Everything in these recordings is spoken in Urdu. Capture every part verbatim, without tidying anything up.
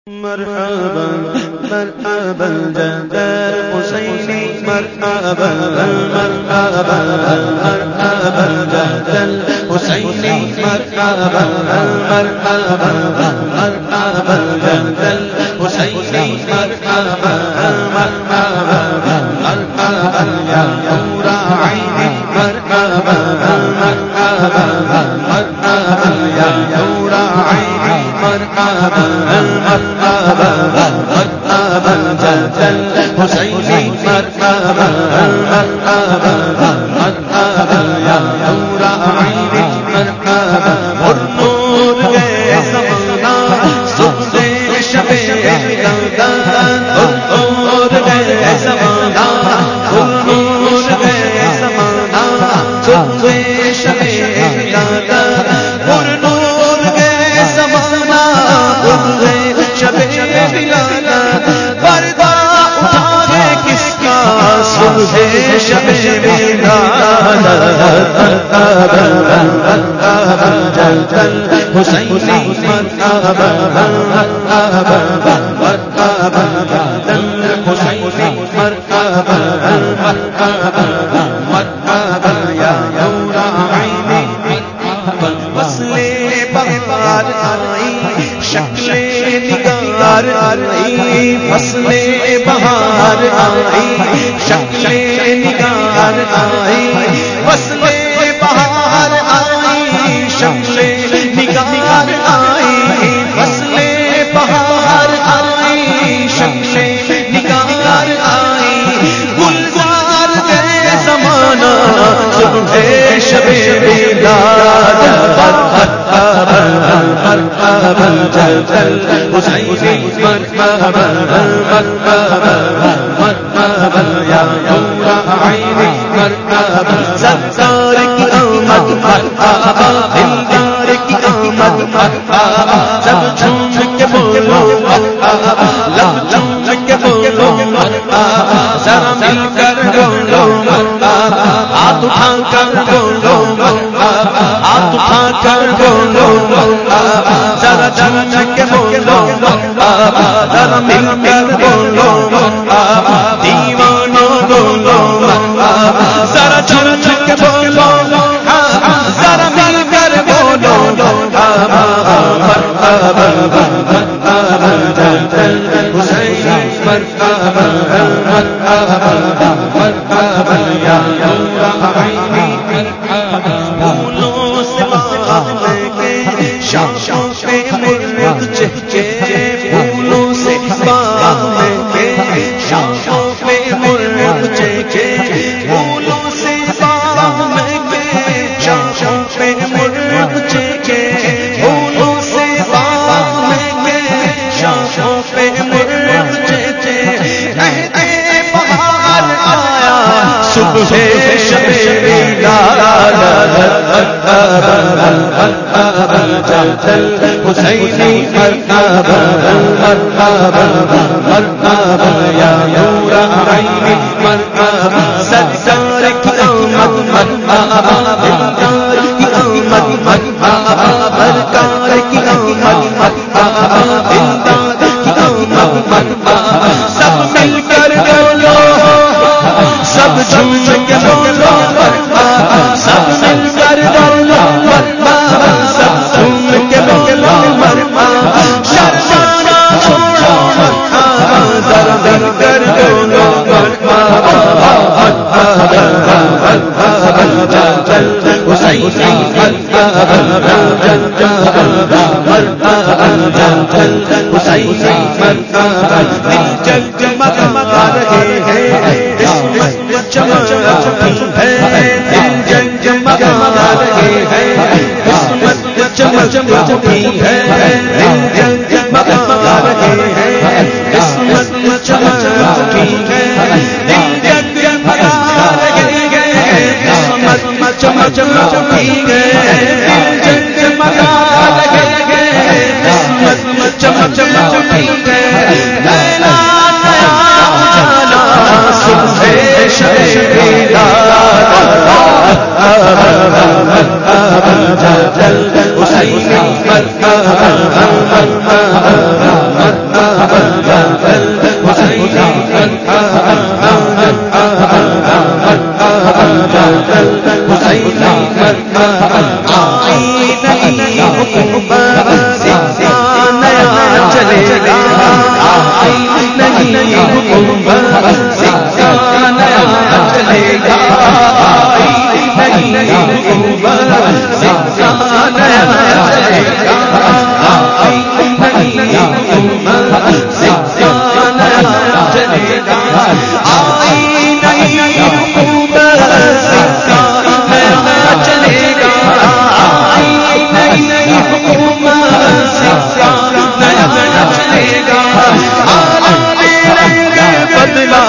مرحبا مرحبا جدار حسینی مرحبا مرحبا مرحبا جدار حسینی مرحبا مرحبا مرحبا جدار حسینی مرحبا مرحبا مرحبا یا نور عینی مرحبا مرحبا مرحبا یا نور عینی مرحبا مرحبا مرحبا جدل حسینی مرحبا مرحبا مرحبا یا نور عینی مرحبا اور نور گئے زمانہ صبح شب رمضان اور نور گئے زمانہ اور نور گئے زمانہ صبح شب رمضان اور نور گئے زمانہ شب بلانا پردہ اٹھا ہے کس کا صبح شب بلانا جلجل حسینی مرحبا مرحبا مرحبا جلجل حسینی مرحبا مرحبا مرحبا یا نور عینی وصل بہار آئی شکل نگار آئی فصل بہار آئی شکل نگار آئی فصل بہار آئی شکل نگار آئی فصل بہار آئی شکل نگار آئی گلزار گئے زمانہ صبح شب بیدار مرحبا جلجل حسینی مرحبا مرحبا مرحبا یا نور عینی مرحبا سرکار کی آمد مرحبا دلدار کی آمد مرحبا سب جھوم کے بولو مرحبا لب جھوم کے بولو مرحبا ذرا مل کر بولو مرحبا ہاتھ اٹھا کر بولو مرحبا ہاتھ اٹھا کر بولو مرحبا ذرا جھوم کے بولو مرحبا ذرا مل کر بولو مرحبا دیوانو بولو مرحبا ذرا جھوم کے بولو مرحبا ذرا مل کر بولو مرحبا مرحبا مرحبا جلجل حسینی مرحبا مرحبا مرحبا یا نور عینی پھولوں سے باغ کے شاخوں پہ مرغ چہچے پھولوں سے باغ کے شاخوں پہ مرغ چہچے پھولوں سے باغ کے شاخوں پہ مرغ چہچے پھولوں سے باغ کے شاخوں پہ مرغ چہچے کہتے بہار آیا صبح شب بیدار جلجل حسینی مرحبا مرحبا مرحبا یا نور عینی مرحبا سرکار کی آمد مرحبا دلدار کی آمد مرحبا سرکار کی آمد مرحبا دلدار کی آمد مرحبا سب مل کر بولو سب جھوم کے بولو مرحبا سب مل کر بولو مرحبا سب جھوم کے بولو مرحبا شرمانا چھوڑو مرحبا ذرا مل کر بولو مرحبا مرحبا جلجل حسینی مرحبا مرحبا مرحبا جلجل حسینی مرحبا دل جگمگا رہے ہیں قسمت چمکتی ہے دل جگمگا رہے ہیں قسمت چمکتی ہے دل جگمگا رہے ہیں قسمت چمکتی ہے دل جگمگا رہے ہیں قسمت چمکتی ہے دل جگمگا رہے ہیں قسمت چمکتی ہے لیلا نیالا صبح شب بیدار جلجل حسینی مرحبا مرحبا آئی نہیں حکومت سلسلہ نیا چلے گا آئی نہیں حکومت سلسلہ نیا چلے گا آئی نہیں حکومت سلسلہ نیا چلے گا آئی نہیں حکومت سلسلہ نیا چلے گا آئی نہیں حکومت سلسلہ نیا چلے گا آئی نہیں حکومت سلسلہ نیا چلے گا عالم رنگ بدلا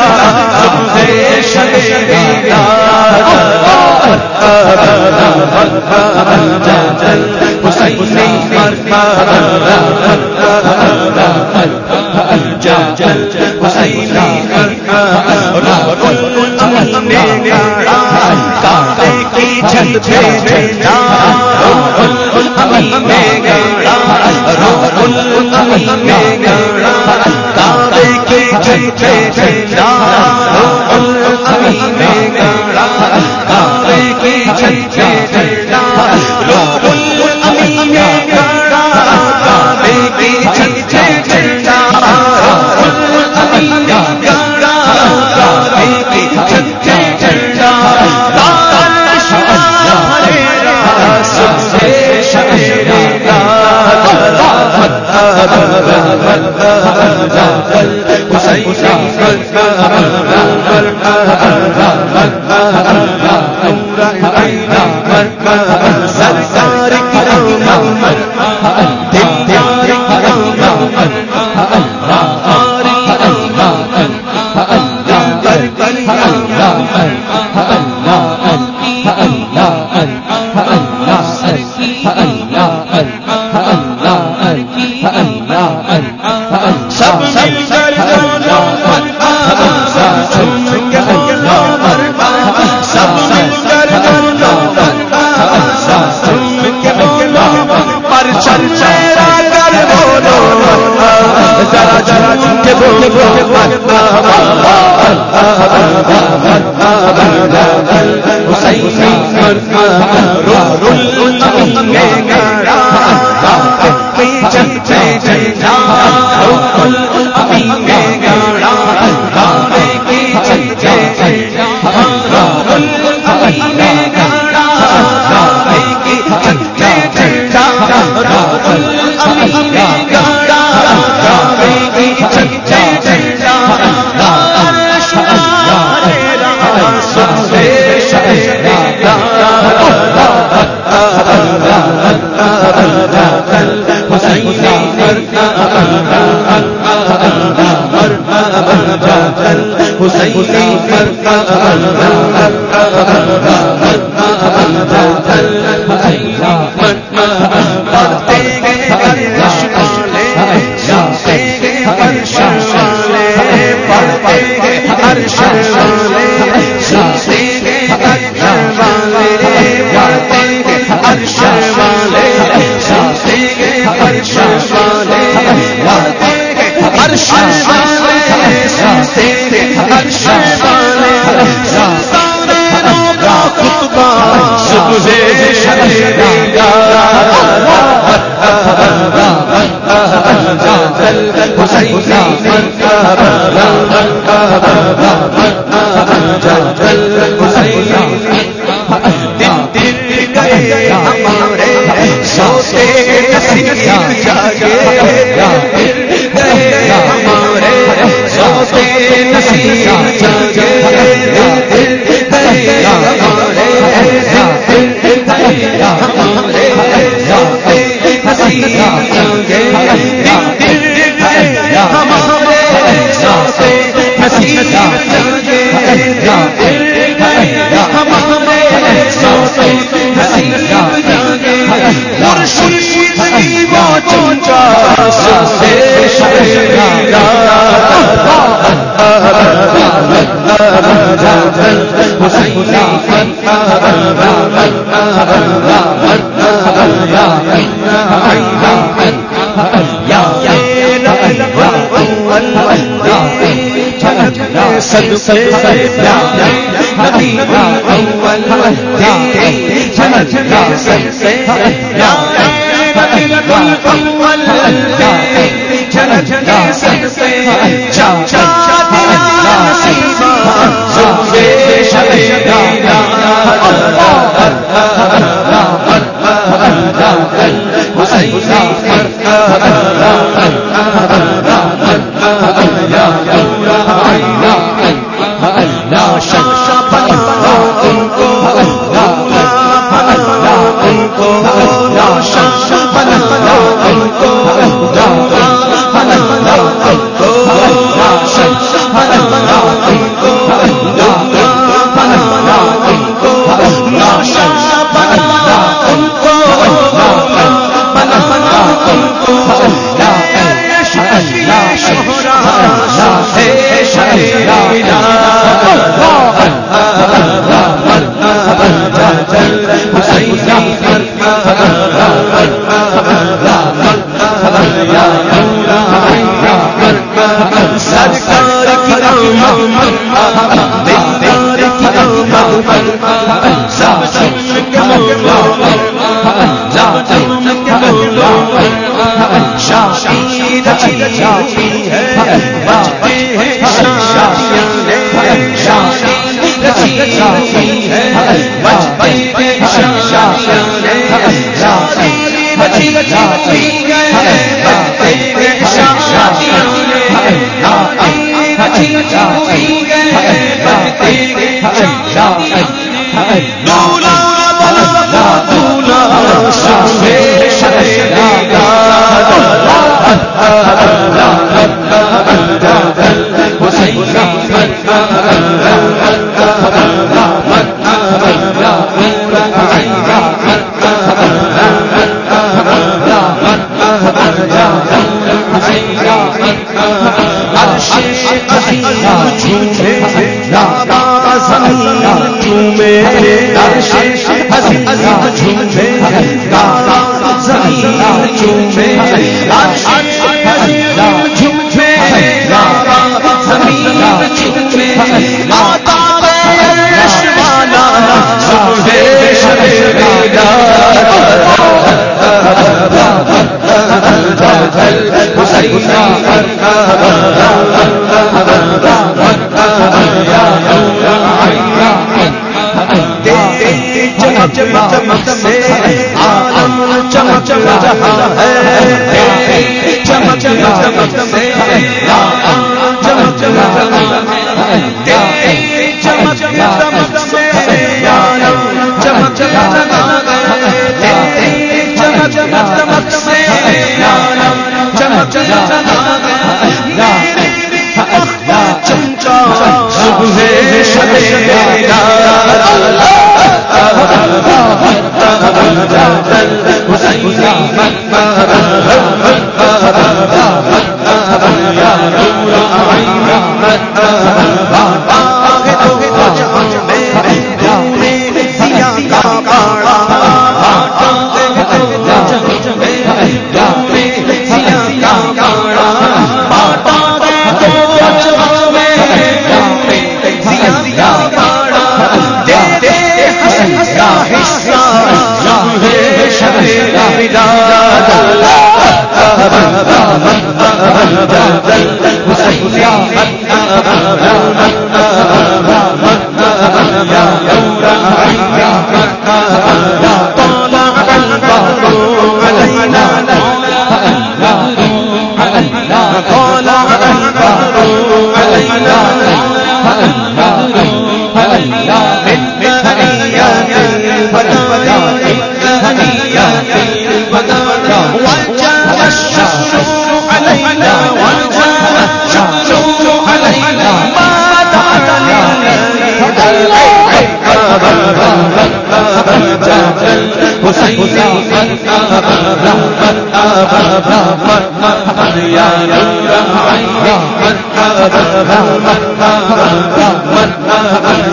سب سے پیارے نبی اول تیرے جنت رکھنے سے یا جھلکنے سے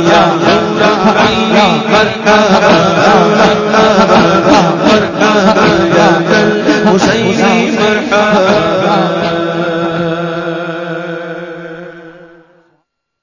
یا